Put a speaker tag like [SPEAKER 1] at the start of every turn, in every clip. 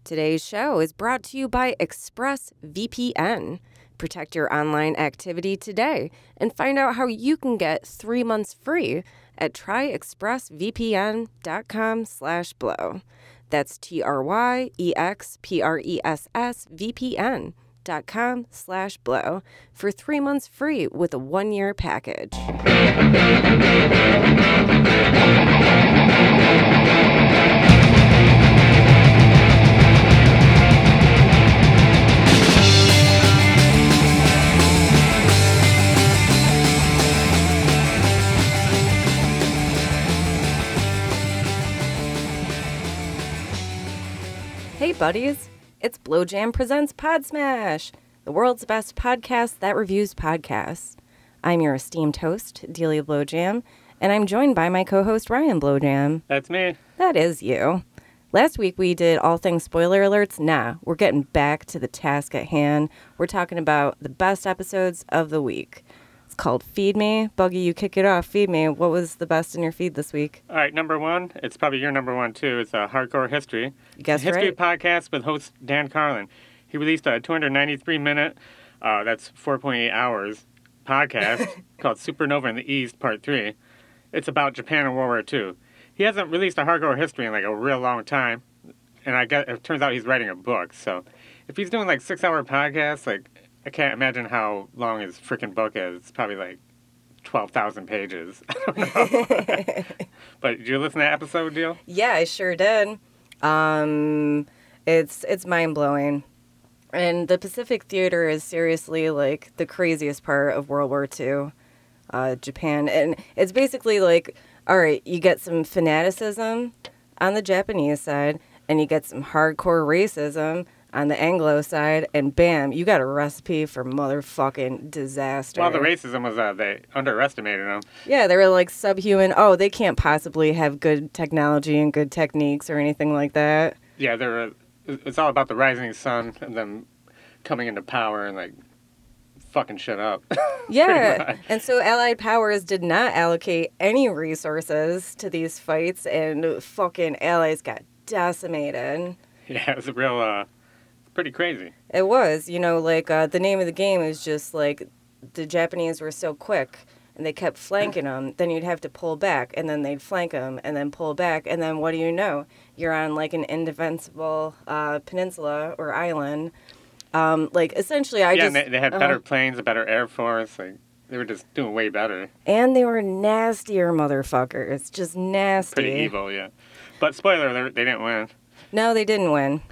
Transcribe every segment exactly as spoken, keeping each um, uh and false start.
[SPEAKER 1] Today's show is brought to you by ExpressVPN. Protect your online activity today and find out how you can get three months free at tryexpressvpn.com slash blow. That's T-R-Y-E-X-P-R-E-S-S-V-P-N dot com slash blow for three months free with a one-year package. Hey buddies, it's Blowjam Presents Pod Smash, the world's best podcast that reviews podcasts. I'm your esteemed host, Delia Blowjam, and I'm joined by my co-host, Ryan Blowjam.
[SPEAKER 2] That's me.
[SPEAKER 1] That is you. Last week we did all things spoiler alerts. Nah, we're getting back to the task at hand. We're talking about the best episodes of the week. It's called Feed Me. Buggy, you kick it off. Feed Me. What was the best in your feed this week?
[SPEAKER 2] All right, number one. It's probably your number one, too. It's a Hardcore History.
[SPEAKER 1] You guessed
[SPEAKER 2] History
[SPEAKER 1] right.
[SPEAKER 2] podcast with host Dan Carlin. He released a two hundred ninety-three minute, uh, that's four point eight hours, podcast called Supernova in the East, Part three. It's about Japan and World War Two. He hasn't released a Hardcore History in like a real long time, and I guess it turns out he's writing a book. So if he's doing like six-hour podcasts, like I can't imagine how long his freaking book is. It's probably like twelve thousand pages. I don't know. But did you listen to that episode, Deal?
[SPEAKER 1] Yeah, I sure did. Um, it's it's mind-blowing. And the Pacific Theater is seriously like the craziest part of World War Two, uh, Japan. And it's basically like, all right, you get some fanaticism on the Japanese side, and you get some hardcore racism on the Anglo side, and bam, you got a recipe for motherfucking disaster.
[SPEAKER 2] Well, the racism was, uh, they underestimated them.
[SPEAKER 1] Yeah, they were like subhuman. Oh, they can't possibly have good technology and good techniques or anything like that.
[SPEAKER 2] Yeah, they're, it's all about the rising sun and them coming into power and, like, fucking shit up.
[SPEAKER 1] Yeah, and so Allied powers did not allocate any resources to these fights, and fucking allies got decimated.
[SPEAKER 2] Yeah, it was a real, uh, pretty crazy.
[SPEAKER 1] It was, you know, like, uh, the name of the game is just, like, the Japanese were so quick, and they kept flanking them, then you'd have to pull back, and then they'd flank them, and then pull back, and then what do you know? You're on, like, an indefensible uh, peninsula or island. Um, like, essentially, I
[SPEAKER 2] yeah,
[SPEAKER 1] just...
[SPEAKER 2] Yeah, they, they had
[SPEAKER 1] uh,
[SPEAKER 2] better planes, a better air force, like, they were just doing way better.
[SPEAKER 1] And they were nastier motherfuckers, just nasty.
[SPEAKER 2] Pretty evil, yeah. But spoiler alert, they didn't win.
[SPEAKER 1] No, they didn't win.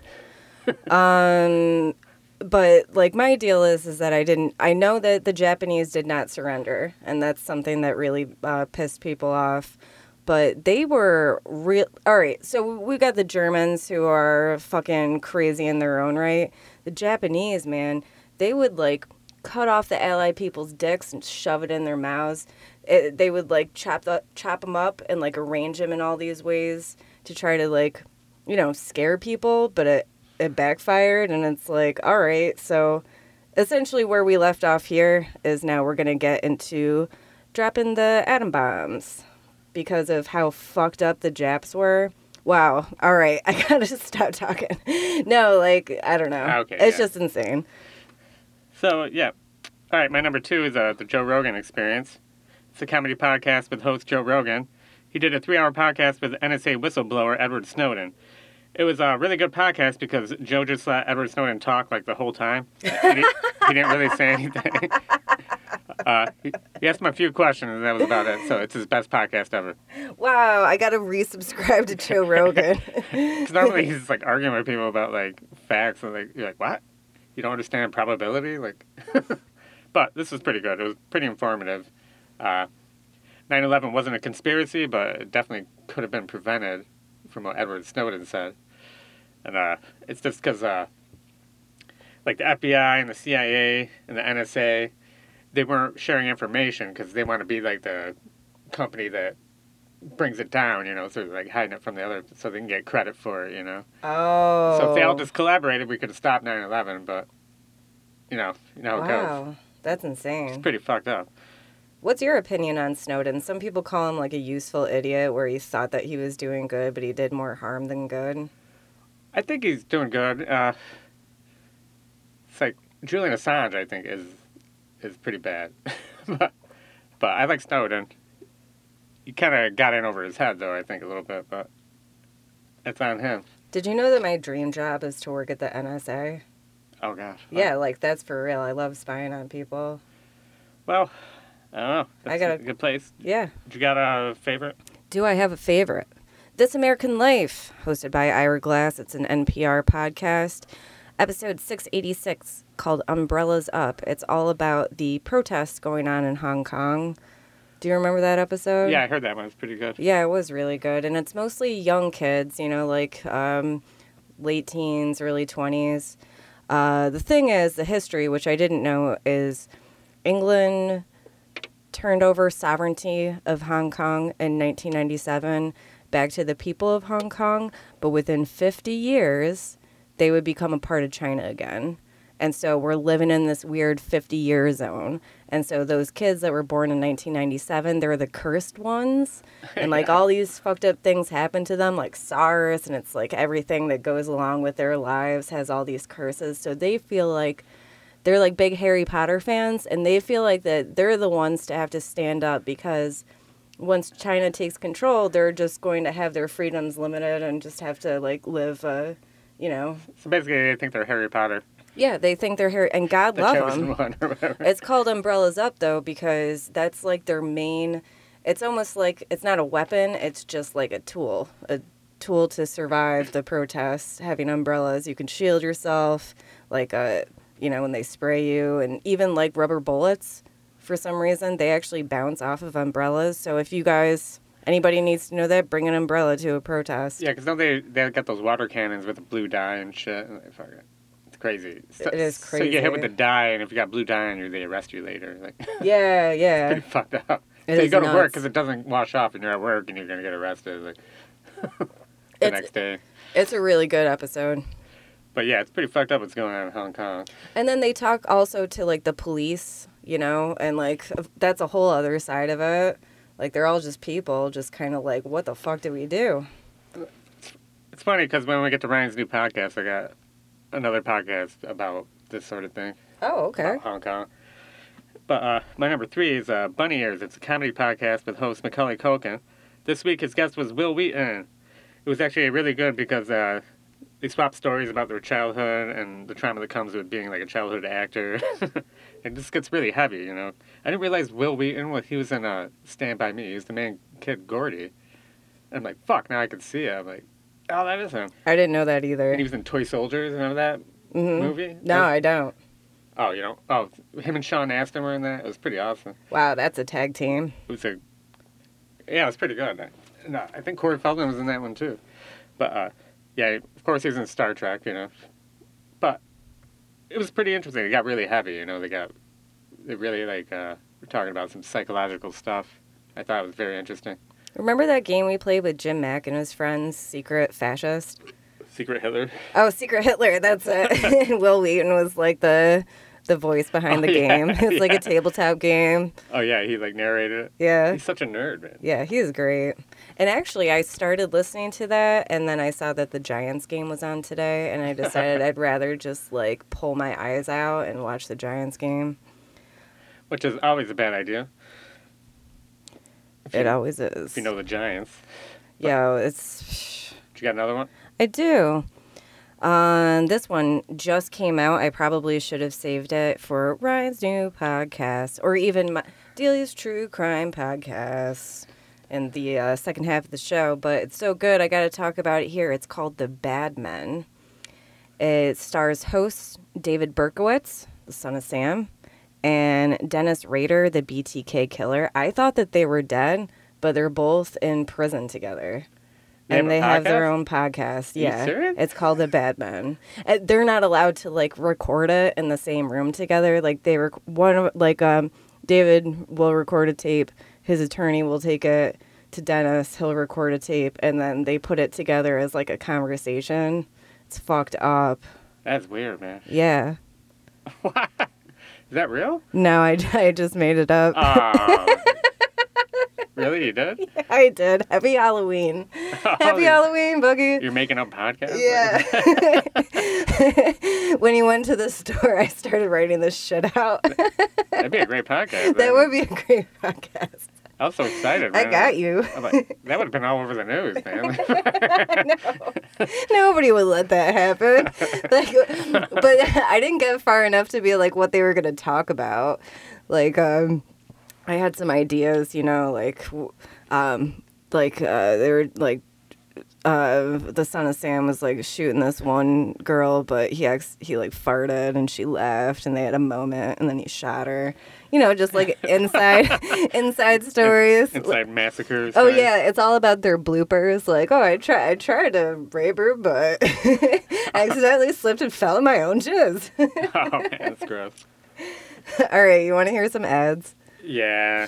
[SPEAKER 1] um, but like my deal is, is that I didn't. I know that the Japanese did not surrender, and that's something that really uh, pissed people off. But they were real. All right, so we got the Germans who are fucking crazy in their own right. The Japanese, man, they would like cut off the Allied people's dicks and shove it in their mouths. It, they would like chop the, chop them up and like arrange them in all these ways to try to like, you know, scare people, but it, it backfired, and it's like, all right, so essentially where we left off here is now we're going to get into dropping the atom bombs because of how fucked up the Japs were. Wow, all right, I got to stop talking. No, like, I don't know.
[SPEAKER 2] Okay,
[SPEAKER 1] it's
[SPEAKER 2] yeah.
[SPEAKER 1] just insane.
[SPEAKER 2] So, yeah. All right, my number two is uh, the Joe Rogan Experience. It's a comedy podcast with host Joe Rogan. He did a three-hour podcast with N S A whistleblower Edward Snowden. It was a really good podcast because Joe just let Edward Snowden talk like the whole time. He, didn't, he didn't really say anything. Uh, he, he asked him a few questions, and that was about it. So it's his best podcast ever.
[SPEAKER 1] Wow, I got to resubscribe to Joe Rogan.
[SPEAKER 2] Because normally he's like arguing with people about like facts, and like you're like, what? You don't understand probability? Like, but this was pretty good. It was pretty informative. Uh, nine eleven wasn't a conspiracy, but it definitely could have been prevented, from what Edward Snowden said. And uh, it's just because, uh, like, the F B I and the C I A and the N S A, they weren't sharing information because they want to be, like, the company that brings it down, you know, so they're, like, hiding it from the other, so they can get credit for it, you know.
[SPEAKER 1] Oh.
[SPEAKER 2] So if they all just collaborated, we could have stopped nine eleven, but, you know, you know how it goes.
[SPEAKER 1] Wow, that's insane.
[SPEAKER 2] It's pretty fucked up.
[SPEAKER 1] What's your opinion on Snowden? Some people call him like a useful idiot where he thought that he was doing good, but he did more harm than good.
[SPEAKER 2] I think he's doing good. Uh, it's like Julian Assange, I think, is is pretty bad. but, but I like Snowden. He kind of got in over his head, though, I think, a little bit, but it's on him.
[SPEAKER 1] Did you know that my dream job is to work at the N S A?
[SPEAKER 2] Oh, gosh.
[SPEAKER 1] Yeah, like, that's for real. I love spying on people.
[SPEAKER 2] Well, I don't know. That's
[SPEAKER 1] I got
[SPEAKER 2] a
[SPEAKER 1] a-
[SPEAKER 2] good place.
[SPEAKER 1] Yeah.
[SPEAKER 2] You got a favorite?
[SPEAKER 1] Do I have a favorite? This American Life, hosted by Ira Glass. It's an N P R podcast. Episode six eighty-six, called Umbrellas Up. It's all about the protests going on in Hong Kong. Do you remember that episode?
[SPEAKER 2] Yeah, I heard that one. It's pretty good.
[SPEAKER 1] Yeah, it was really good. And it's mostly young kids, you know, like um, late teens, early twenties. Uh, the thing is, the history, which I didn't know, is England turned over sovereignty of Hong Kong in nineteen ninety-seven back to the people of Hong Kong, but within fifty years, they would become a part of China again. And so we're living in this weird fifty-year zone. And so those kids that were born in nineteen ninety-seven, they're the cursed ones. And, like, all these fucked up things happen to them, like SARS, and it's, like, everything that goes along with their lives has all these curses. So they feel like they're, like, big Harry Potter fans, and they feel like that they're the ones to have to stand up because once China takes control, they're just going to have their freedoms limited and just have to, like, live, uh, you know.
[SPEAKER 2] So basically, I think they're Harry Potter.
[SPEAKER 1] Yeah, they think they're Harry, and God
[SPEAKER 2] The
[SPEAKER 1] love
[SPEAKER 2] chosen
[SPEAKER 1] them.
[SPEAKER 2] one or whatever.
[SPEAKER 1] It's called Umbrellas Up, though, because that's, like, their main, it's almost like, it's not a weapon, it's just, like, a tool, a tool to survive the protests, having umbrellas. You can shield yourself, like, uh, you know, when they spray you, and even, like, rubber bullets, for some reason, they actually bounce off of umbrellas. So if you guys, anybody needs to know that, bring an umbrella to a protest.
[SPEAKER 2] Yeah, because don't they, they got those water cannons with the blue dye and shit. And they fucking, it's crazy. So,
[SPEAKER 1] It is
[SPEAKER 2] So you get
[SPEAKER 1] crazy.
[SPEAKER 2] hit with the dye, and if you got blue dye on you, they arrest you later. Like,
[SPEAKER 1] Yeah, yeah.
[SPEAKER 2] pretty fucked up.
[SPEAKER 1] It
[SPEAKER 2] so you
[SPEAKER 1] is
[SPEAKER 2] go to work
[SPEAKER 1] nuts.
[SPEAKER 2] because it doesn't wash off, and you're at work, and you're going to get arrested like the
[SPEAKER 1] It's-
[SPEAKER 2] next day.
[SPEAKER 1] It's a really good episode.
[SPEAKER 2] But yeah, it's pretty fucked up what's going on in Hong Kong.
[SPEAKER 1] And then they talk also to, like, the police, you know, and, like, that's a whole other side of it. Like, they're all just people, just kind of like, what the fuck do we do?
[SPEAKER 2] It's funny because when we get to Ryan's new podcast, I got another podcast about this sort of thing.
[SPEAKER 1] Oh, okay.
[SPEAKER 2] About Hong Kong. But uh, my number three is uh, Bunny Ears. It's a comedy podcast with host Macaulay Culkin. This week his guest was Will Wheaton. It was actually really good because uh, they swapped stories about their childhood and the trauma that comes with being like a childhood actor. It just gets really heavy, you know. I didn't realize Will Wheaton, well, he was in uh, Stand By Me. He was the main kid, Gordy. And I'm like, fuck, now I can see it. I'm like, oh, that is him.
[SPEAKER 1] I didn't know that either.
[SPEAKER 2] And he was in Toy Soldiers. Remember that
[SPEAKER 1] Mhm.
[SPEAKER 2] movie?
[SPEAKER 1] No, I don't.
[SPEAKER 2] Oh, you know. Oh, him and Sean Astin were in that. It was pretty awesome.
[SPEAKER 1] Wow, that's a tag team.
[SPEAKER 2] It was a, yeah, it was pretty good. No, I think Corey Feldman was in that one too. But uh, yeah, of course he was in Star Trek, you know. But it was pretty interesting. It got really heavy, you know. They got, they really like uh, were talking about some psychological stuff. I thought it was very interesting.
[SPEAKER 1] Remember that game we played with Jim Mack and his friends, Secret Fascist?
[SPEAKER 2] Secret Hitler.
[SPEAKER 1] Oh, Secret Hitler, that's it. And Will Wheaton was like the the voice behind
[SPEAKER 2] Oh,
[SPEAKER 1] the
[SPEAKER 2] yeah,
[SPEAKER 1] game. It's like
[SPEAKER 2] yeah.
[SPEAKER 1] a tabletop game.
[SPEAKER 2] Oh yeah, he like narrated it.
[SPEAKER 1] Yeah.
[SPEAKER 2] He's such a nerd, man.
[SPEAKER 1] Yeah, he's great. And actually, I started listening to that, and then I saw that the Giants game was on today, and I decided I'd rather just, like, pull my eyes out and watch the Giants game.
[SPEAKER 2] Which is always a bad idea. If
[SPEAKER 1] It
[SPEAKER 2] you-
[SPEAKER 1] always is.
[SPEAKER 2] If you know the Giants.
[SPEAKER 1] Yo, it's...
[SPEAKER 2] You got another one?
[SPEAKER 1] I do. Um, this one just came out. I probably should have saved it for Ryan's new podcast, or even my Delia's True Crime podcast in the uh, second half of the show. But it's so good, I got to talk about it here. It's called The Bad Men. It stars host David Berkowitz, the son of Sam, and Dennis Rader, the B T K killer. I thought that they were dead, but they're both in prison together.
[SPEAKER 2] They have
[SPEAKER 1] And
[SPEAKER 2] a
[SPEAKER 1] they have their
[SPEAKER 2] podcast?
[SPEAKER 1] own podcast.
[SPEAKER 2] you
[SPEAKER 1] Yeah.
[SPEAKER 2] serious?
[SPEAKER 1] It's called The Bad Men. Uh, They're not allowed to like record it in the same room together. Like they rec- one of like um David will record a tape, his attorney will take it to Dennis, he'll record a tape, and then they put it together as like a conversation. It's fucked up.
[SPEAKER 2] That's weird, man.
[SPEAKER 1] Yeah.
[SPEAKER 2] What? Is that real?
[SPEAKER 1] No, I, I just made it up.
[SPEAKER 2] Oh. Really? You did?
[SPEAKER 1] Yeah, I did. Happy Halloween.
[SPEAKER 2] Oh,
[SPEAKER 1] Happy Halloween, Boogie.
[SPEAKER 2] You're making up podcasts?
[SPEAKER 1] Yeah. When he went to the store, I started writing this shit out.
[SPEAKER 2] That'd be a great podcast.
[SPEAKER 1] That would be a great podcast.
[SPEAKER 2] I was so excited, man.
[SPEAKER 1] I got you.
[SPEAKER 2] I'm like, that would have been all over the news, man.
[SPEAKER 1] No. Nobody would let that happen. Like, but I didn't get far enough to be like what they were going to talk about. Like, um, I had some ideas, you know, like, um, like uh, they were like, uh, the son of Sam was like shooting this one girl, but he ex- he like farted and she laughed and they had a moment and then he shot her. You know, just like inside inside stories.
[SPEAKER 2] Inside massacres.
[SPEAKER 1] Oh
[SPEAKER 2] right?
[SPEAKER 1] yeah, it's all about their bloopers. Like, oh, I tried I tried to rape her, but I accidentally slipped and fell in my own jizz.
[SPEAKER 2] Oh man, that's gross.
[SPEAKER 1] All right, you want to hear some ads?
[SPEAKER 2] Yeah.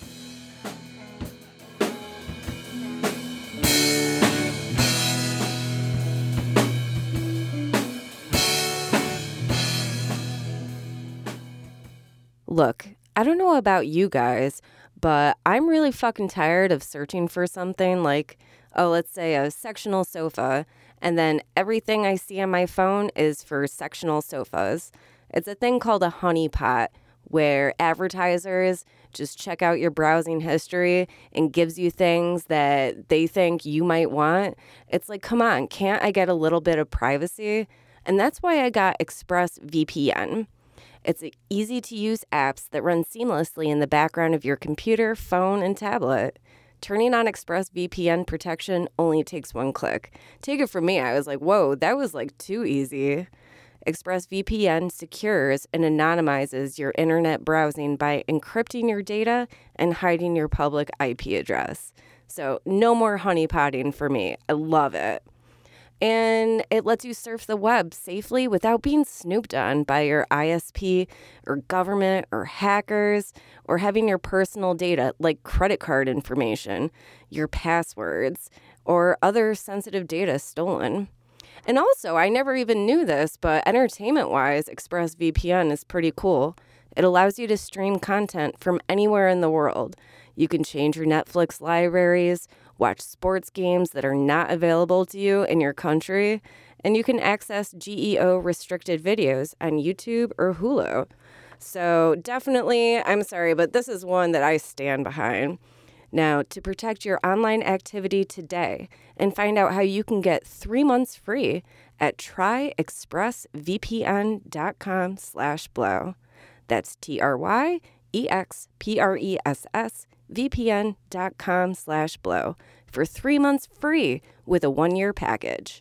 [SPEAKER 1] Look, I don't know about you guys, but I'm really fucking tired of searching for something like, oh, let's say a sectional sofa, and then everything I see on my phone is for sectional sofas. It's a thing called a honeypot, where advertisers just check out your browsing history and gives you things that they think you might want. It's like, come on, can't I get a little bit of privacy? And that's why I got ExpressVPN. It's easy-to-use apps that run seamlessly in the background of your computer, phone, and tablet. Turning on ExpressVPN protection only takes one click. Take it from me, I was like, whoa, that was like too easy. ExpressVPN secures and anonymizes your internet browsing by encrypting your data and hiding your public I P address. So no more honeypotting for me. I love it. And it lets you surf the web safely without being snooped on by your I S P or government or hackers or having your personal data like credit card information, your passwords, or other sensitive data stolen. And also, I never even knew this, but entertainment-wise, ExpressVPN is pretty cool. It allows you to stream content from anywhere in the world. You can change your Netflix libraries, watch sports games that are not available to you in your country, and you can access G E O-restricted videos on YouTube or Hulu. So definitely, I'm sorry, but this is one that I stand behind. Now, to protect your online activity today and find out how you can get three months free at tryexpressvpn.com slash blow. That's T-R-Y-E-X-P-R-E-S-S vpn.com slash blow for three months free with a one-year package.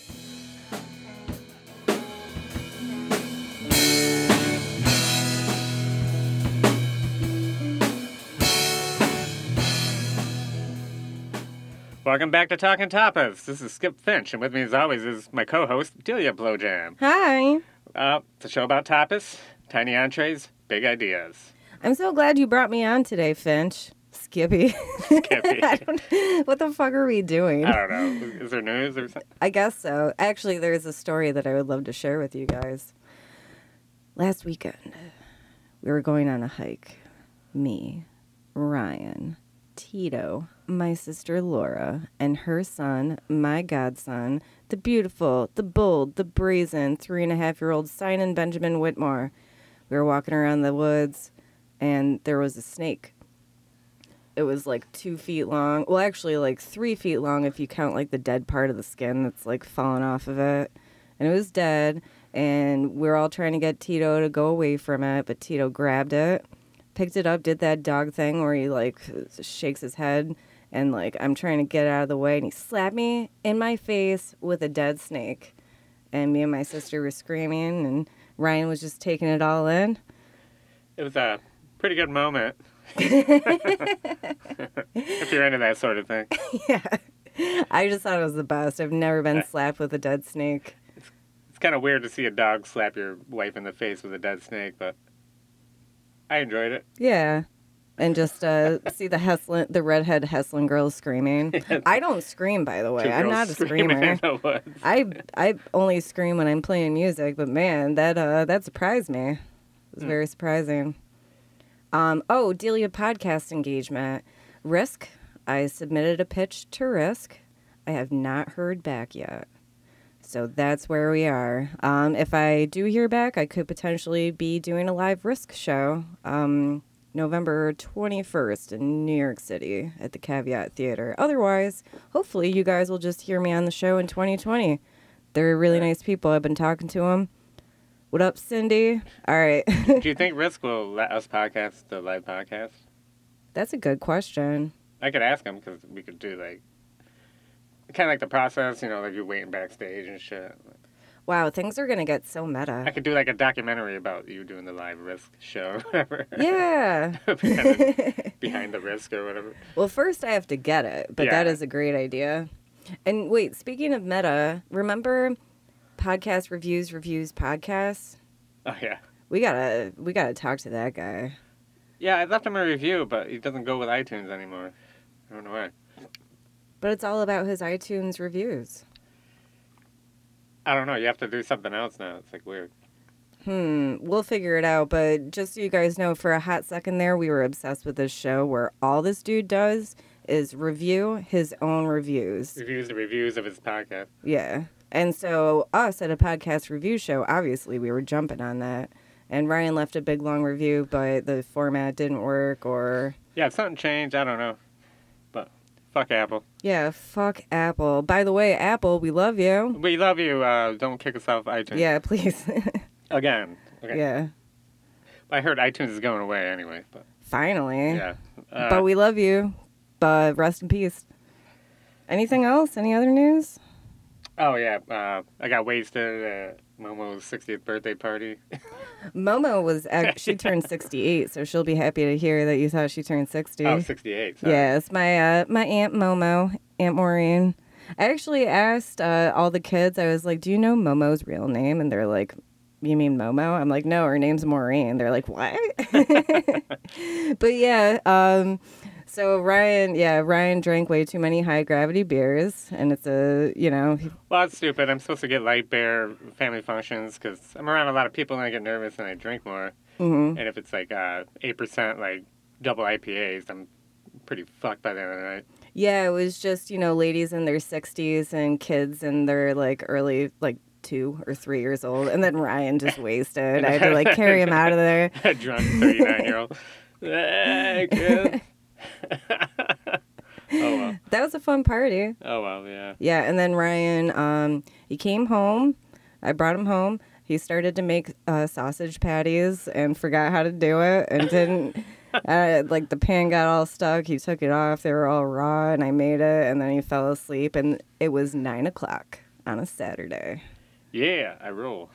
[SPEAKER 2] Welcome back to Talking Tapas. This is Skip Finch, and with me as always is my co-host, Delia Blowjam.
[SPEAKER 1] Hi.
[SPEAKER 2] Uh, it's a show about tapas, tiny entrees, big ideas.
[SPEAKER 1] I'm so glad you brought me on today, Finch. Skippy.
[SPEAKER 2] Skippy.
[SPEAKER 1] I don't, what the fuck are we doing?
[SPEAKER 2] I don't know. Is there news or something?
[SPEAKER 1] I guess so. Actually, there's a story that I would love to share with you guys. Last weekend, we were going on a hike. Me, Ryan, Tito, my sister Laura, and her son, my godson, the beautiful, the bold, the brazen three and a half year old Simon Benjamin Whitmore. We were walking around the woods, and there was a snake. It was like two feet long. Well, actually, like three feet long if you count like the dead part of the skin that's like fallen off of it. And it was dead, and we were all trying to get Tito to go away from it, but Tito grabbed it, picked it up, did that dog thing where he like shakes his head, and like I'm trying to get out of the way, and he slapped me in my face with a dead snake. And me and my sister were screaming, and Ryan was just taking it all in.
[SPEAKER 2] It was a pretty good moment. If you're into that sort of thing.
[SPEAKER 1] Yeah. I just thought it was the best. I've never been slapped with a dead snake.
[SPEAKER 2] It's, it's kind of weird to see a dog slap your wife in the face with a dead snake, but I enjoyed it.
[SPEAKER 1] Yeah. And just uh, see the Heslin, the redhead Heslin girls screaming. I don't scream, by the way.
[SPEAKER 2] Two
[SPEAKER 1] I'm
[SPEAKER 2] girls
[SPEAKER 1] not a
[SPEAKER 2] screaming
[SPEAKER 1] screamer.
[SPEAKER 2] in the woods.
[SPEAKER 1] I I only scream when I'm playing music, but man, that uh, that surprised me. It was
[SPEAKER 2] Mm.
[SPEAKER 1] very surprising. Um, oh, Delia podcast engagement. Risk. I submitted a pitch to Risk. I have not heard back yet. So that's where we are. Um, if I do hear back, I could potentially be doing a live Risk show um, November twenty-first in New York City at the Caveat Theater. Otherwise, hopefully you guys will just hear me on the show in twenty twenty. They're really nice people. I've been talking to them. What up, Cindy? All right.
[SPEAKER 2] Do you think Risk will let us podcast the live podcast?
[SPEAKER 1] That's a good question.
[SPEAKER 2] I could ask them because we could do like kind of like the process, you know, like you're waiting backstage and shit.
[SPEAKER 1] Wow, things are going to get so meta.
[SPEAKER 2] I could do like a documentary about you doing the live Risk show or whatever.
[SPEAKER 1] Yeah.
[SPEAKER 2] behind, behind the Risk or whatever.
[SPEAKER 1] Well, first I have to get it, but
[SPEAKER 2] Yeah.
[SPEAKER 1] that is a great idea. And wait, speaking of meta, remember podcast reviews, reviews, podcasts?
[SPEAKER 2] Oh, yeah.
[SPEAKER 1] We gotta, we gotta talk to that guy.
[SPEAKER 2] Yeah, I left him a review, but he doesn't go with iTunes anymore. I don't know why.
[SPEAKER 1] But it's all about his iTunes reviews.
[SPEAKER 2] I don't know. You have to do something else now. It's like weird.
[SPEAKER 1] Hmm, we'll figure it out. But just so you guys know, for a hot second there, we were obsessed with this show where all this dude does is review his own reviews.
[SPEAKER 2] Reviews the reviews of his podcast.
[SPEAKER 1] Yeah. And so us at a podcast review show, obviously we were jumping on that. And Ryan left a big long review, but the format didn't work or...
[SPEAKER 2] Yeah, if something changed, I don't know. But fuck Apple.
[SPEAKER 1] Yeah, fuck Apple. By the way, Apple, we love you.
[SPEAKER 2] We love you. Uh, don't kick us off iTunes.
[SPEAKER 1] Yeah, please.
[SPEAKER 2] Again. Okay.
[SPEAKER 1] Yeah.
[SPEAKER 2] I heard iTunes is going away anyway. But
[SPEAKER 1] Finally.
[SPEAKER 2] yeah. Uh,
[SPEAKER 1] But we love you. But rest in peace. Anything else? Any other news?
[SPEAKER 2] Oh, yeah. Uh, I got wasted at Momo's sixtieth birthday party.
[SPEAKER 1] Momo was, act- she turned sixty-eight, so she'll be happy to hear that you thought she turned sixty.
[SPEAKER 2] Oh, sixty-eight. Sorry.
[SPEAKER 1] Yeah, it's my, uh, my Aunt Momo, Aunt Maureen. I actually asked uh, all the kids, I was like, do you know Momo's real name? And they're like, you mean Momo? I'm like, no, her name's Maureen. They're like, what? But yeah, um, so Ryan, yeah, Ryan drank way too many high gravity beers, and it's a, you know, he-
[SPEAKER 2] Well, that's stupid. I'm supposed to get light beer family functions because I'm around a lot of people and I get nervous and I drink more.
[SPEAKER 1] mhm.
[SPEAKER 2] And if it's like uh, eight percent like double I P As, I'm pretty fucked by the end of the night.
[SPEAKER 1] Yeah, it was just, you know, ladies in their sixties and kids in their like early, like two or three years old, and then Ryan just wasted. I had to like carry him out of there.
[SPEAKER 2] A drunk thirty-nine year old. Hey, kid. Oh, well.
[SPEAKER 1] That was a fun party.
[SPEAKER 2] Oh, well, yeah.
[SPEAKER 1] Yeah, and then Ryan, um, he came home. I brought him home. He started to make uh, sausage patties and forgot how to do it and didn't. Uh, like the pan got all stuck. He took it off. They were all raw, and I made it. And then he fell asleep, and it was nine o'clock on a Saturday.
[SPEAKER 2] Yeah, I roll.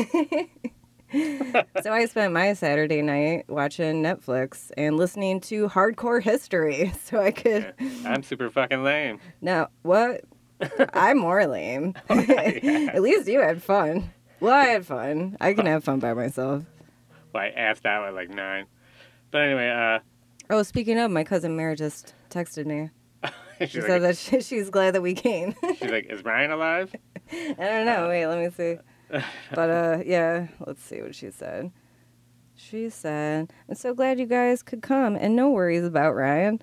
[SPEAKER 1] So I spent my Saturday night watching Netflix and listening to Hardcore History, so I could.
[SPEAKER 2] Yeah. I'm super fucking lame.
[SPEAKER 1] No, what? I'm more lame. At least you had fun. Well, I had fun. I can have fun by myself.
[SPEAKER 2] Well, I asked out at like nine. But anyway, uh,
[SPEAKER 1] Oh, speaking of, my cousin Mary just texted me.
[SPEAKER 2] she's,
[SPEAKER 1] She
[SPEAKER 2] like,
[SPEAKER 1] said that she, she's glad that we came.
[SPEAKER 2] she's like, is Ryan alive?
[SPEAKER 1] I don't know. Wait, let me see. But, uh, yeah, let's see what she said. She said, I'm so glad you guys could come, and no worries about Ryan.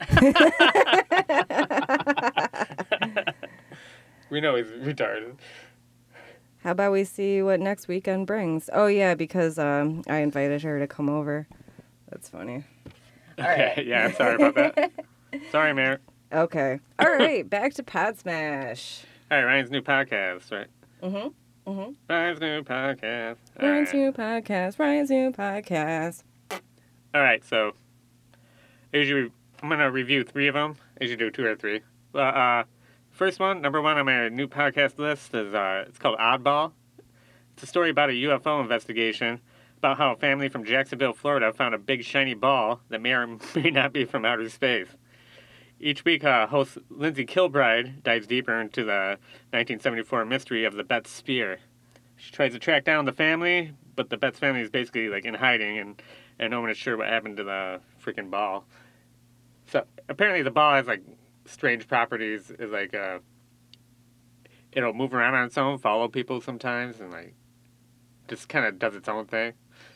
[SPEAKER 2] We know he's retarded.
[SPEAKER 1] How about we see what next weekend brings? Oh, yeah, because um, I invited her to come over. That's funny.
[SPEAKER 2] Okay, yeah, I'm sorry about that. Sorry, Mayor.
[SPEAKER 1] Okay. All right, back to Pod Smash.
[SPEAKER 2] All right, Ryan's new podcast, right?
[SPEAKER 1] Mm-hmm. Mm-hmm.
[SPEAKER 2] Ryan's new podcast. All
[SPEAKER 1] Ryan's
[SPEAKER 2] right.
[SPEAKER 1] new podcast. Ryan's new podcast.
[SPEAKER 2] All right, so I usually I'm gonna review three of them. I usually do two or three. Uh, uh, first one, number one on my new podcast list is uh, it's called Oddball. It's a story about a U F O investigation about how a family from Jacksonville, Florida, found a big shiny ball that may or may not be from outer space. Each week, uh, host Lindsay Kilbride dives deeper into the nineteen seventy-four mystery of the Betts Spear. She tries to track down the family, but the Betts family is basically like in hiding, and, and no one is sure what happened to the freaking ball. So apparently, the ball has like strange properties. Is like uh, it'll move around on its own, follow people sometimes, and like just kind of does its own thing.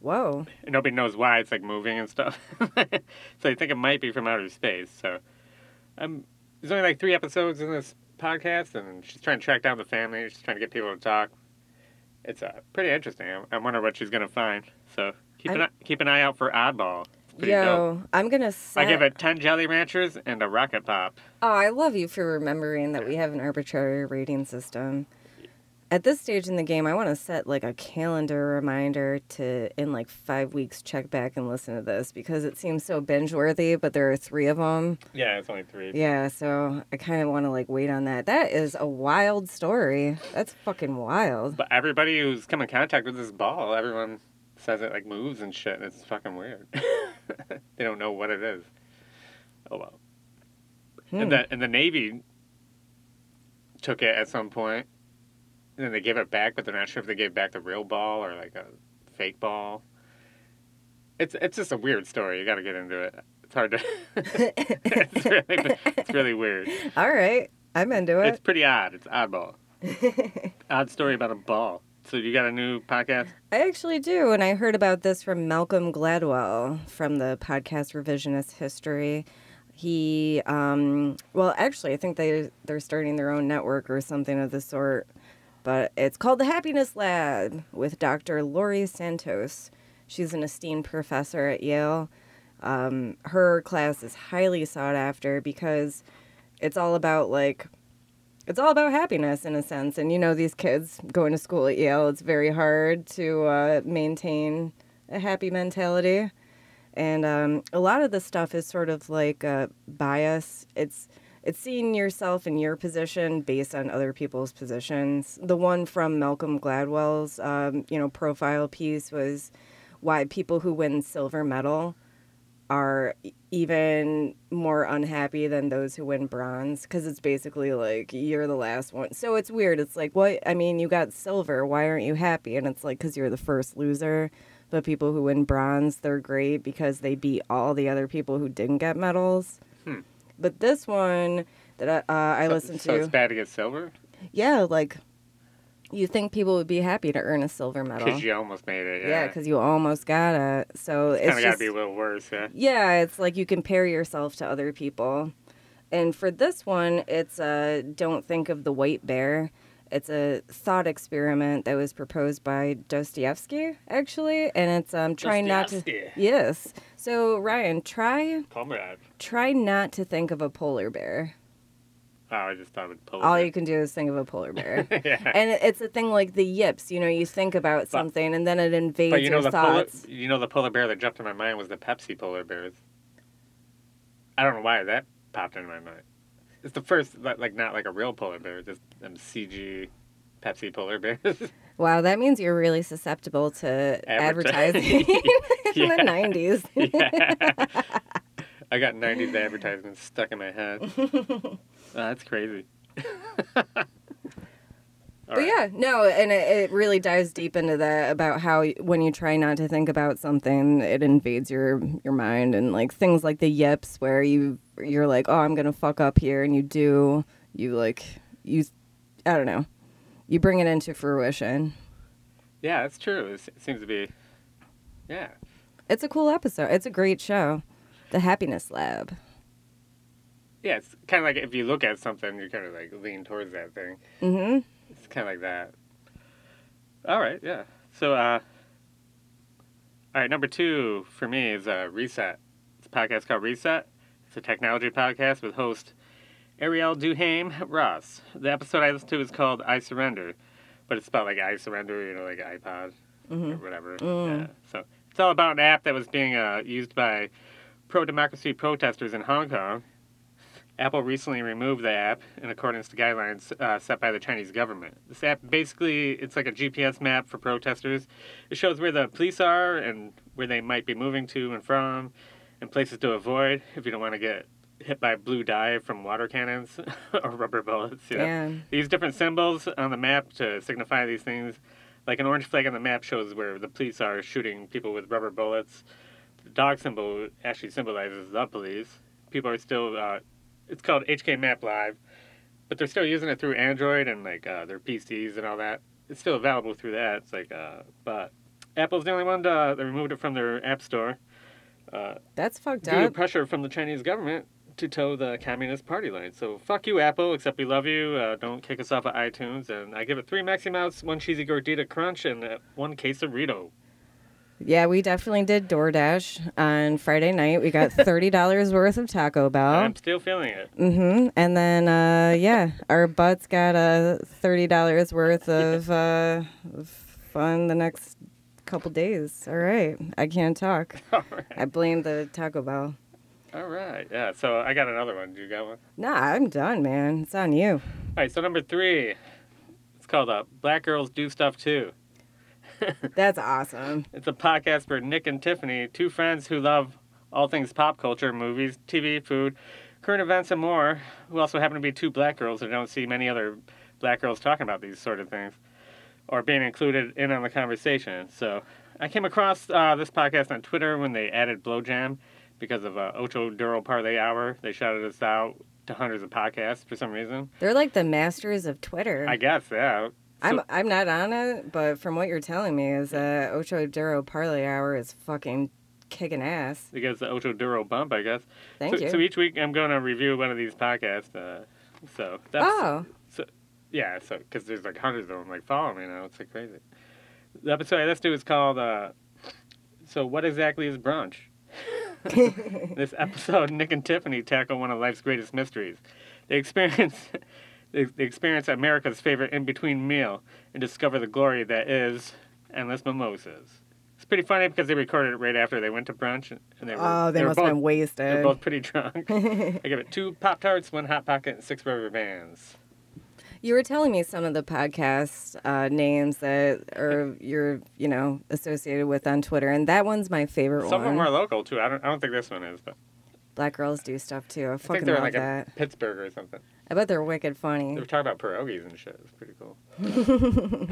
[SPEAKER 1] Whoa.
[SPEAKER 2] And nobody knows why it's like moving and stuff. So I think it might be from outer space. So um, there's only like three episodes in this podcast, and she's trying to track down the family. She's trying to get people to talk. It's uh, pretty interesting. I, I wonder what she's gonna find. So keep an eye, keep an eye out for Oddball. It's pretty
[SPEAKER 1] Yo,
[SPEAKER 2] dope.
[SPEAKER 1] I'm gonna. Set...
[SPEAKER 2] I give it ten Jelly Ranchers and a Rocket Pop.
[SPEAKER 1] Oh, I love you for remembering that we have an arbitrary rating system. At this stage in the game, I want to set like a calendar reminder to, in like five weeks, check back and listen to this because it seems so binge-worthy, but there are three of them.
[SPEAKER 2] Yeah, it's only three.
[SPEAKER 1] Yeah, so I kind of want to like wait on that. That is a wild story. That's fucking wild.
[SPEAKER 2] But everybody who's come in contact with this ball, everyone says it like moves and shit. And it's fucking weird. They don't know what it is. Oh well.
[SPEAKER 1] Hmm.
[SPEAKER 2] And the and the Navy took it at some point. And then they gave it back, but they're not sure if they gave back the real ball or like a fake ball. It's it's just a weird story. You got to get into it. It's hard to. it's, really, it's really weird.
[SPEAKER 1] All right, I'm into it.
[SPEAKER 2] It's pretty odd. It's oddball. Odd story about a ball. So you got a new podcast?
[SPEAKER 1] I actually do, and I heard about this from Malcolm Gladwell from the podcast Revisionist History. He, um, well, actually, I think they they're starting their own network or something of the sort. But it's called The Happiness Lab with Doctor Laurie Santos. She's an esteemed professor at Yale. Um, her class is highly sought after because it's all about, like, it's all about happiness in a sense. And, you know, these kids going to school at Yale, it's very hard to uh, maintain a happy mentality. And um, a lot of the stuff is sort of like uh, bias. It's... It's seeing yourself in your position based on other people's positions. The one from Malcolm Gladwell's, um, you know, profile piece was why people who win silver medal are even more unhappy than those who win bronze, because it's basically like you're the last one. So it's weird. It's like, what? I mean, you got silver. Why aren't you happy? And it's like, because you're the first loser. But people who win bronze, they're great because they beat all the other people who didn't get medals.
[SPEAKER 2] Hmm.
[SPEAKER 1] But this one that I, uh, I
[SPEAKER 2] so,
[SPEAKER 1] listened
[SPEAKER 2] so
[SPEAKER 1] to...
[SPEAKER 2] So it's bad to get silver?
[SPEAKER 1] Yeah, like, you think people would be happy to earn a silver medal.
[SPEAKER 2] Because you almost made it, yeah.
[SPEAKER 1] Yeah, because you almost got it. So it's,
[SPEAKER 2] it's kind of got to
[SPEAKER 1] just...
[SPEAKER 2] be a little worse, yeah.
[SPEAKER 1] Yeah, it's like you compare yourself to other people. And for this one, it's uh, Don't Think of the White Bear. It's a thought experiment that was proposed by Dostoevsky, actually, and it's um trying not to. Yes. So Ryan, try.
[SPEAKER 2] Comrade.
[SPEAKER 1] Try not to think of a polar bear.
[SPEAKER 2] Oh, I just thought of a polar
[SPEAKER 1] All
[SPEAKER 2] bear.
[SPEAKER 1] you can do is think of a polar bear.
[SPEAKER 2] Yeah.
[SPEAKER 1] And it's a thing like the yips. You know, you think about something but, and then it invades
[SPEAKER 2] but you know
[SPEAKER 1] your
[SPEAKER 2] the
[SPEAKER 1] thoughts.
[SPEAKER 2] Polar, you know the polar bear that jumped in my mind was the Pepsi polar bears. I don't know why that popped in my mind. It's the first, like, not like a real polar bear, just them C G Pepsi polar bears.
[SPEAKER 1] Wow, that means you're really susceptible to advertising in the nineties.
[SPEAKER 2] Yeah. I got nineties advertisements stuck in my head. Oh, that's crazy.
[SPEAKER 1] But right. yeah, no, and it, it really dives deep into that about how when you try not to think about something, it invades your your mind, and like things like the yips where you you're like, oh, I'm gonna fuck up here, and you do, you like you, I don't know, you bring it into fruition.
[SPEAKER 2] Yeah, that's true. It seems to be, yeah.
[SPEAKER 1] It's a cool episode. It's a great show, The Happiness Lab.
[SPEAKER 2] Yeah, it's kind of like if you look at something, you kind of like lean towards that thing.
[SPEAKER 1] Mm-hmm.
[SPEAKER 2] It's kind of like that. All right, yeah. So, uh, all right, number two for me is uh, Reset. It's a podcast called Reset. It's a technology podcast with host Ariel Duhaime Ross. The episode I listened to is called I Surrender, but it's about like I Surrender, you know, like iPod
[SPEAKER 1] mm-hmm.
[SPEAKER 2] or whatever.
[SPEAKER 1] Mm.
[SPEAKER 2] Yeah. So it's all about an app that was being uh, used by pro-democracy protesters in Hong Kong. Apple recently removed the app in accordance to guidelines uh, set by the Chinese government. This app, basically, it's like a G P S map for protesters. It shows where the police are and where they might be moving to and from, and places to avoid if you don't want to get hit by blue dye from water cannons or rubber bullets. You know?
[SPEAKER 1] Yeah.
[SPEAKER 2] They use different symbols on the map to signify these things. Like an orange flag on the map shows where the police are shooting people with rubber bullets. The dog symbol actually symbolizes the police. People are still... Uh, It's called H K Map Live, but they're still using it through Android and like uh, their P Cs and all that. It's still available through that. It's like, uh, but Apple's the only one to, they removed it from their app store. Uh,
[SPEAKER 1] That's fucked
[SPEAKER 2] due to
[SPEAKER 1] up.
[SPEAKER 2] pressure from the Chinese government to toe the Communist Party line. So fuck you, Apple, except we love you. Uh, don't kick us off of iTunes. And I give it three Maxi Mouse, one cheesy gordita crunch, and uh, one quesarito.
[SPEAKER 1] Yeah, we definitely did DoorDash on Friday night. We got thirty dollars worth of Taco Bell.
[SPEAKER 2] I'm still feeling it.
[SPEAKER 1] Mm-hmm. And then, uh, yeah, our butts got uh, thirty dollars worth of uh, fun the next couple days. All right. I can't talk.
[SPEAKER 2] All right.
[SPEAKER 1] I blame the Taco Bell.
[SPEAKER 2] All right. Yeah, so I got another one. Do you got one?
[SPEAKER 1] Nah, I'm done, man. It's on you.
[SPEAKER 2] All right, so number three. It's called uh, Black Girls Do Stuff Too.
[SPEAKER 1] That's awesome.
[SPEAKER 2] It's a podcast for Nick and Tiffany, two friends who love all things pop culture, movies, T V, food, current events, and more, who also happen to be two black girls who don't see many other black girls talking about these sort of things or being included in on the conversation. So I came across uh, this podcast on Twitter when they added Blowjam because of uh, Ocho Duro Parlay Hour. They shouted us out to hundreds of podcasts for some reason.
[SPEAKER 1] They're like the masters of Twitter.
[SPEAKER 2] I guess, yeah. So,
[SPEAKER 1] I'm I'm not on it, but from what you're telling me is uh, Ocho Duro Parlay Hour is fucking kicking ass.
[SPEAKER 2] it gets the Ocho Duro bump, I guess.
[SPEAKER 1] Thank
[SPEAKER 2] so,
[SPEAKER 1] you.
[SPEAKER 2] So each week I'm going to review one of these podcasts. Uh, so that's
[SPEAKER 1] Oh.
[SPEAKER 2] so yeah. So because there's like hundreds of them, like follow me now. It's like crazy. The episode I listened to is called uh, "So What Exactly Is Brunch." This episode, Nick and Tiffany tackle one of life's greatest mysteries. They experience they, they experience America's favorite in-between meal and discover the glory that is endless mimosas. It's pretty funny because they recorded it right after they went to brunch, and they were
[SPEAKER 1] Oh, they,
[SPEAKER 2] they were
[SPEAKER 1] must
[SPEAKER 2] both,
[SPEAKER 1] have been wasted.
[SPEAKER 2] They're both pretty drunk. I give it two Pop Tarts, one Hot Pocket, and six rubber bands.
[SPEAKER 1] You were telling me some of the podcast uh, names that are you're you know associated with on Twitter, and that one's my favorite
[SPEAKER 2] Some
[SPEAKER 1] one.
[SPEAKER 2] of them are local too. I don't. I don't think this one is, but
[SPEAKER 1] Black girls do stuff too. I
[SPEAKER 2] I
[SPEAKER 1] fucking
[SPEAKER 2] think they're
[SPEAKER 1] love
[SPEAKER 2] like
[SPEAKER 1] that.
[SPEAKER 2] in Pittsburgh or something.
[SPEAKER 1] I bet they're wicked
[SPEAKER 2] They
[SPEAKER 1] funny.
[SPEAKER 2] were talking about pierogies and shit. It's pretty cool.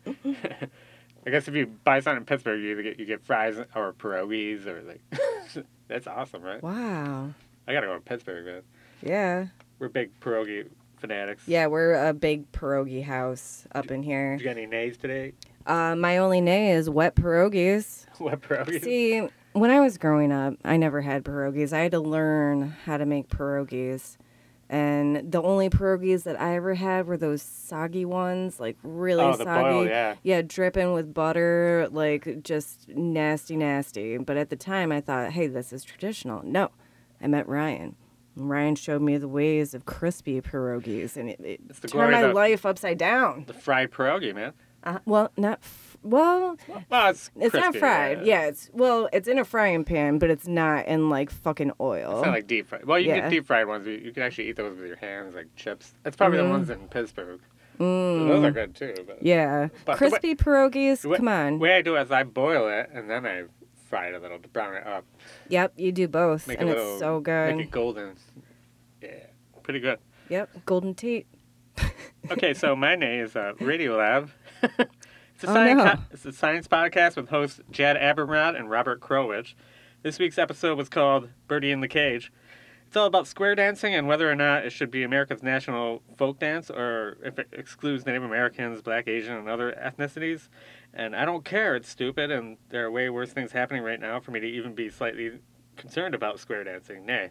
[SPEAKER 2] I guess if you buy something in Pittsburgh, you either get you get fries or pierogies or like. That's awesome, right?
[SPEAKER 1] Wow.
[SPEAKER 2] I gotta go to Pittsburgh, man.
[SPEAKER 1] Yeah.
[SPEAKER 2] We're big pierogi fanatics.
[SPEAKER 1] Yeah, we're a big pierogi house up in here.
[SPEAKER 2] Did you got any nays today?
[SPEAKER 1] Uh, my only nay is wet pierogies.
[SPEAKER 2] What pierogies?
[SPEAKER 1] See, when I was growing up, I never had pierogies. I had to learn how to make pierogies. And the only pierogies that I ever had were those soggy ones, like really
[SPEAKER 2] Oh, the
[SPEAKER 1] soggy.
[SPEAKER 2] boil, yeah.
[SPEAKER 1] Yeah, dripping with butter, like just nasty, nasty. But at the time, I thought, hey, this is traditional. No, I met Ryan. Ryan showed me the ways of crispy pierogies, and it, it
[SPEAKER 2] It's the
[SPEAKER 1] turned
[SPEAKER 2] glory
[SPEAKER 1] my
[SPEAKER 2] of-
[SPEAKER 1] life upside down.
[SPEAKER 2] The fried pierogi, man.
[SPEAKER 1] Uh, well, not f- well.
[SPEAKER 2] Well, it's
[SPEAKER 1] It's not
[SPEAKER 2] crispy,
[SPEAKER 1] fried. Yeah. it's well, it's in a frying pan, but it's not in like fucking oil.
[SPEAKER 2] It's not like deep fried. Well, you
[SPEAKER 1] Yeah.
[SPEAKER 2] can get deep fried ones. You, you can actually eat those with your hands, like chips. That's probably the ones in Pittsburgh.
[SPEAKER 1] Mm.
[SPEAKER 2] Those are good too. But
[SPEAKER 1] Yeah,
[SPEAKER 2] But the way-
[SPEAKER 1] crispy pierogies.
[SPEAKER 2] the way,
[SPEAKER 1] Come on.
[SPEAKER 2] The way I do it is I boil it and then I fry it a little to brown it up.
[SPEAKER 1] Yep, you do both,
[SPEAKER 2] Make
[SPEAKER 1] and
[SPEAKER 2] it a
[SPEAKER 1] it's
[SPEAKER 2] little,
[SPEAKER 1] so good.
[SPEAKER 2] Make it golden. Yeah, pretty good.
[SPEAKER 1] Yep, golden teat.
[SPEAKER 2] Okay, so my name is uh, Radiolab. It's a,
[SPEAKER 1] Oh,
[SPEAKER 2] science
[SPEAKER 1] no.
[SPEAKER 2] co- it's a science podcast with hosts Jad Abumrad and Robert Krowich. This week's episode was called Birdie in the Cage. It's all about square dancing and whether or not it should be America's national folk dance or if it excludes Native Americans, Black, Asian, and other ethnicities. And I don't care. It's stupid, and there are way worse things happening right now for me to even be slightly concerned about square dancing. Nay.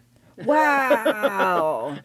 [SPEAKER 1] Wow.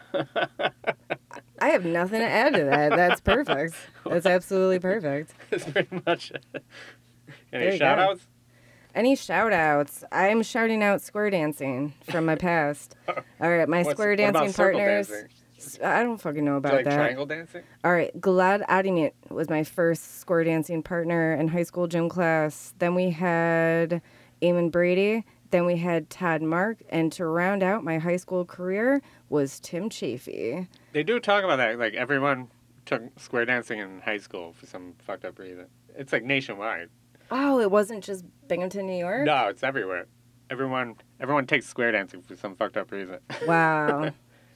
[SPEAKER 1] I have nothing to add to that. That's perfect. That's absolutely perfect.
[SPEAKER 2] That's pretty much it.
[SPEAKER 1] There
[SPEAKER 2] Any
[SPEAKER 1] you
[SPEAKER 2] shout
[SPEAKER 1] go.
[SPEAKER 2] outs?
[SPEAKER 1] Any shout outs? I'm shouting out square dancing from my past. All right, my
[SPEAKER 2] What's-
[SPEAKER 1] square
[SPEAKER 2] what about
[SPEAKER 1] dancing
[SPEAKER 2] circle
[SPEAKER 1] partners.
[SPEAKER 2] dancing?
[SPEAKER 1] I don't fucking know
[SPEAKER 2] Do
[SPEAKER 1] about
[SPEAKER 2] you like
[SPEAKER 1] that.
[SPEAKER 2] triangle dancing?
[SPEAKER 1] All right, Gilad Adimit was my first square dancing partner in high school gym class. Then we had Eamon Brady. Then we had Todd Mark. And to round out my high school career was Tim Chafee.
[SPEAKER 2] They do talk about that. Like, everyone took square dancing in high school for some fucked up reason. It's like nationwide.
[SPEAKER 1] Oh, it wasn't just Binghamton, New York?
[SPEAKER 2] No, it's everywhere. Everyone everyone takes square dancing for some fucked up reason.
[SPEAKER 1] Wow.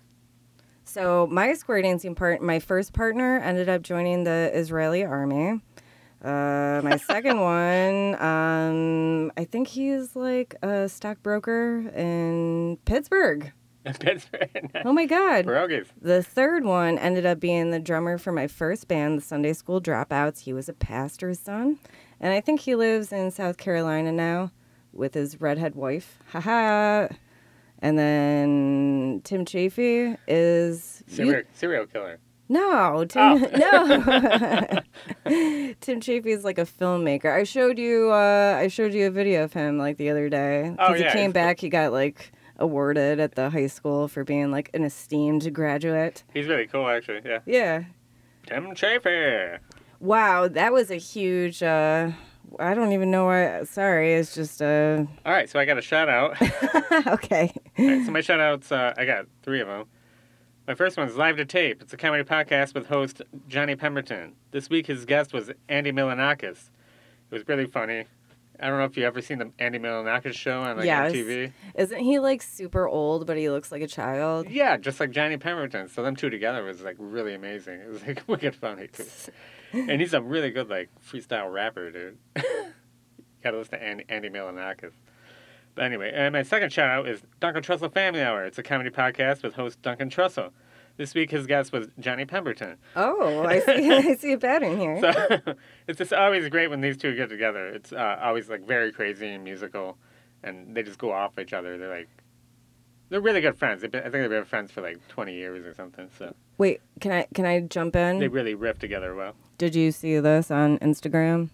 [SPEAKER 1] So my square dancing part, my first partner ended up joining the Israeli army. Uh, my second one, um, I think he's like a stockbroker in Pittsburgh.
[SPEAKER 2] In Pittsburgh.
[SPEAKER 1] Oh my God.
[SPEAKER 2] Pierogies.
[SPEAKER 1] The third one ended up being the drummer for my first band, the Sunday School Dropouts. He was a pastor's son. And I think he lives in South Carolina now with his redhead wife. Haha. And then Tim Chafee is...
[SPEAKER 2] Serial,
[SPEAKER 1] you,
[SPEAKER 2] serial killer.
[SPEAKER 1] No, Tim,
[SPEAKER 2] Oh.
[SPEAKER 1] no. Tim Chafee is like a filmmaker. I showed you. Uh, I showed you a video of him like the other day.
[SPEAKER 2] Oh,
[SPEAKER 1] Because
[SPEAKER 2] yeah,
[SPEAKER 1] he came
[SPEAKER 2] he's
[SPEAKER 1] back. He got like awarded at the high school for being like an esteemed graduate.
[SPEAKER 2] He's really cool, actually. Yeah.
[SPEAKER 1] Yeah.
[SPEAKER 2] Tim Chafee.
[SPEAKER 1] Wow, that was a huge. Uh, I don't even know why. Sorry, it's just. Uh...
[SPEAKER 2] All right, so I got a shout out.
[SPEAKER 1] okay.
[SPEAKER 2] All right, so my shout outs, uh, I got three of them. My first one is Live to Tape. It's a comedy podcast with host Johnny Pemberton. This week his guest was Andy Milonakis. It was really funny. I don't know if you ever seen the Andy Milonakis show on like
[SPEAKER 1] Yes.
[SPEAKER 2] M T V.
[SPEAKER 1] Isn't he like super old, but he looks like a child?
[SPEAKER 2] Yeah, just like Johnny Pemberton. So them two together was like really amazing. It was like wicked funny too. And he's a really good like freestyle rapper, dude. Gotta listen to Andy, Andy Milonakis. But anyway, and my second shout out is Duncan Trussell Family Hour. It's a comedy podcast with host Duncan Trussell. This week his guest was Johnny Pemberton.
[SPEAKER 1] Oh, I see. I see a pattern here.
[SPEAKER 2] So it's just always great when these two get together. It's uh, always like very crazy and musical, and they just go off each other. They're like, they're really good friends. They've been, I think they've been friends for like twenty years or something. So
[SPEAKER 1] Wait, can I can I jump in?
[SPEAKER 2] they really riff together well.
[SPEAKER 1] Did you see this on Instagram?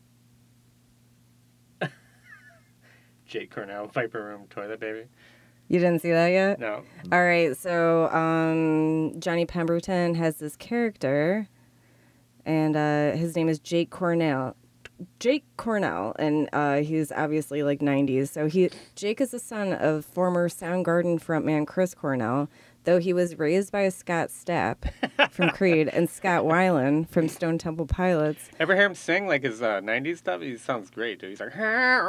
[SPEAKER 2] Jake Cornell, Viper Room Toilet Baby.
[SPEAKER 1] You didn't see that yet?
[SPEAKER 2] No.
[SPEAKER 1] All right, so um, Johnny Pemberton has this character, and uh, his name is Jake Cornell. Jake Cornell, and uh, he's obviously like nineties. So he Jake is the son of former Soundgarden frontman Chris Cornell, though he was raised by Scott Stapp from Creed and Scott Weiland from Stone Temple Pilots.
[SPEAKER 2] Ever hear him sing like his uh, nineties stuff? He sounds great, dude. He's like,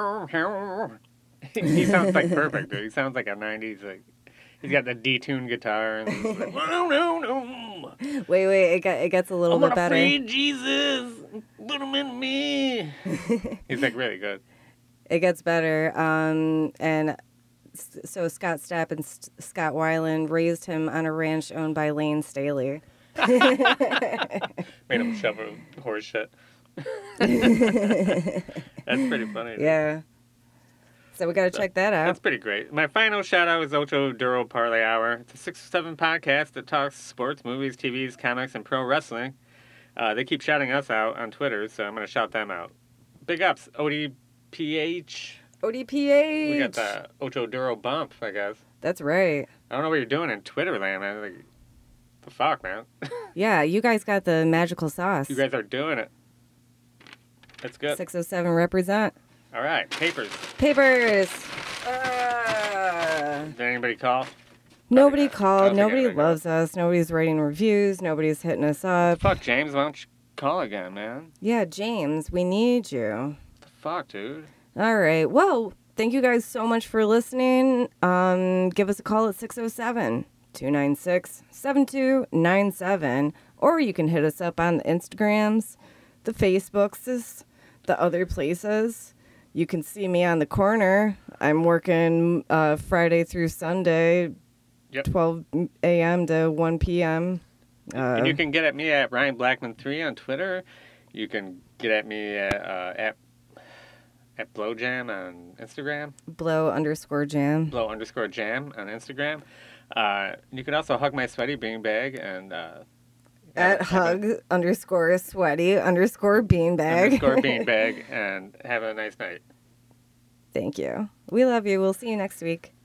[SPEAKER 2] he sounds like perfect, dude. He sounds like a nineties, like, he's got the detuned guitar, and he's like, no, no, no.
[SPEAKER 1] Wait, wait, it, got, it gets a little
[SPEAKER 2] I'm
[SPEAKER 1] bit
[SPEAKER 2] gonna
[SPEAKER 1] better.
[SPEAKER 2] free Jesus, put him in me. He's like really good.
[SPEAKER 1] It gets better. Um, and s- so Scott Stapp and S- Scott Weiland raised him on a ranch owned by Lane Staley.
[SPEAKER 2] Made him shove a horse shit. That's pretty funny. Dude.
[SPEAKER 1] Yeah. So we got to check that out.
[SPEAKER 2] That's pretty great. My final shout out is Ocho Duro Parlay Hour. It's a six or seven podcast that talks sports, movies, T Vs, comics, and pro wrestling. Uh, they keep shouting us out on Twitter, so I'm going to shout them out. Big ups, O D P H.
[SPEAKER 1] O D P H.
[SPEAKER 2] We got the Ocho Duro bump, I guess.
[SPEAKER 1] That's right.
[SPEAKER 2] I don't know what you're doing in Twitter land, man. Like, the fuck, man?
[SPEAKER 1] Yeah, you guys got the magical sauce.
[SPEAKER 2] You guys are doing it. That's good.
[SPEAKER 1] six oh seven represent.
[SPEAKER 2] All right, papers.
[SPEAKER 1] Papers. Uh,
[SPEAKER 2] Did anybody call?
[SPEAKER 1] nobody
[SPEAKER 2] not. I
[SPEAKER 1] called.
[SPEAKER 2] don't think
[SPEAKER 1] Nobody
[SPEAKER 2] anybody
[SPEAKER 1] loves us. Nobody's writing reviews. Nobody's hitting us up.
[SPEAKER 2] Fuck, James, why don't you call again, man?
[SPEAKER 1] Yeah, James, we need you.
[SPEAKER 2] The fuck, dude?
[SPEAKER 1] All right. Well, thank you guys so much for listening. Um, give us a call at six oh seven, two nine six, seven two nine seven, or you can hit us up on the Instagrams, the Facebooks, the other places. You can see me on the corner. I'm working uh, Friday through Sunday,
[SPEAKER 2] Yep.
[SPEAKER 1] twelve a.m. to one p.m. Uh,
[SPEAKER 2] And you can get at me at Ryan Blackman three on Twitter. You can get at me at uh, at, at Blowjam on Instagram.
[SPEAKER 1] blow underscore jam.
[SPEAKER 2] Blow underscore jam on Instagram. Uh, you can also hug my sweaty beanbag and uh,
[SPEAKER 1] At
[SPEAKER 2] have a-
[SPEAKER 1] hug underscore sweaty underscore beanbag.
[SPEAKER 2] underscore beanbag and have a nice night.
[SPEAKER 1] Thank you. We love you. We'll see you next week.